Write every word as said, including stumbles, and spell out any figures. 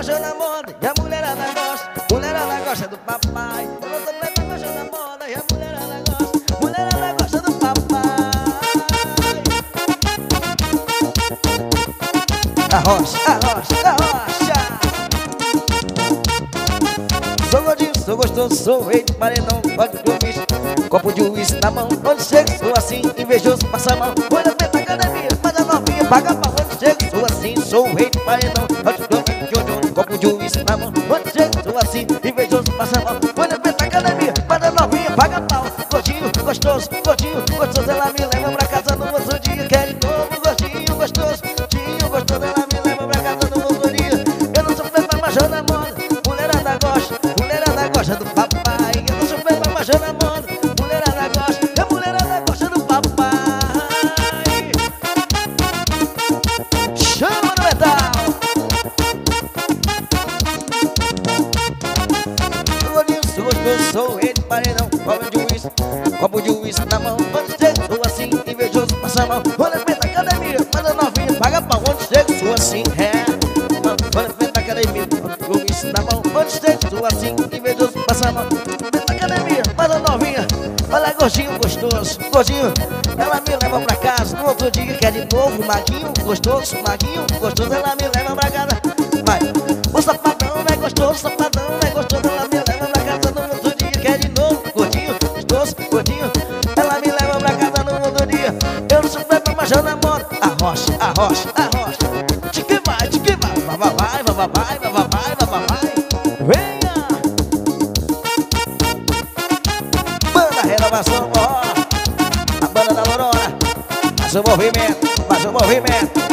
marcha na moda e a mulherada gosta. Mulherada gosta do papai. Eu não sou preta, marcha na moda e a mulherada gosta. Mulherada gosta do papai. Arrocha, arrocha, arrocha. Sou gordinho, sou gostoso, sou rei de paredão. Pode dormir, copo de uísque na mão. Onde chego, sou assim, invejoso, passa a mão. Vou na frente da academia, mas a novinha paga pau. Onde chego, sou assim, sou rei de paredão. Pode dormir, de copo de uísque na mão. Onde chego, sou assim, invejoso, passa a mão. Vou na frente da academia, mas a novinha paga pau. Gordinho, gostoso, gordinho, gostoso. Ela me leva pra casa no outro dia. Quer de novo, gordinho, gostoso, gordinho, gostoso. Ela me leva pra casa no outro dia. Eu não sou feio pra marchar na moda. Mulherada gosta, mulherada gosta do papai. Eu não sou feio pra marchar na moda. Mulherada gosta, e a mulherada gosta do papai. Chama no metal. Sou gordinho, sou gostoso, sou rei de paredão. Copo de uísque, copo de uísque na mão. Onde chego, sou assim, invejoso, passa a mão. Vou na frente da academia, mas a novinha paga pau. Onde chego, sou assim, é. Vou na frente da academia, copo de uísque na mão. Onde chego, sou assim, invejoso, passa a mão. Frente da academia, mas a novinha, olha gordinho, gostoso, gordinho. Ela me leva pra casa, no outro dia quer de novo. Maguinho, gostoso, maguinho, gostoso. Ela me leva pra casa, vai. O safadão é gostoso, safadão é gostoso. Ela me leva pra casa no outro dia quer de novo. Gordinho, gostoso, gordinho. Ela me leva pra casa no outro dia. Eu não sou feio pra marchar na moda. Arrocha, arrocha, arrocha. Tique vai, tique vai. Vai, vai, vai, vai, vai, vai, vai, vai, vai, vai. Venha! Banda Renovação, ó. A banda da Lorona. Faz o movimento, faz o movimento.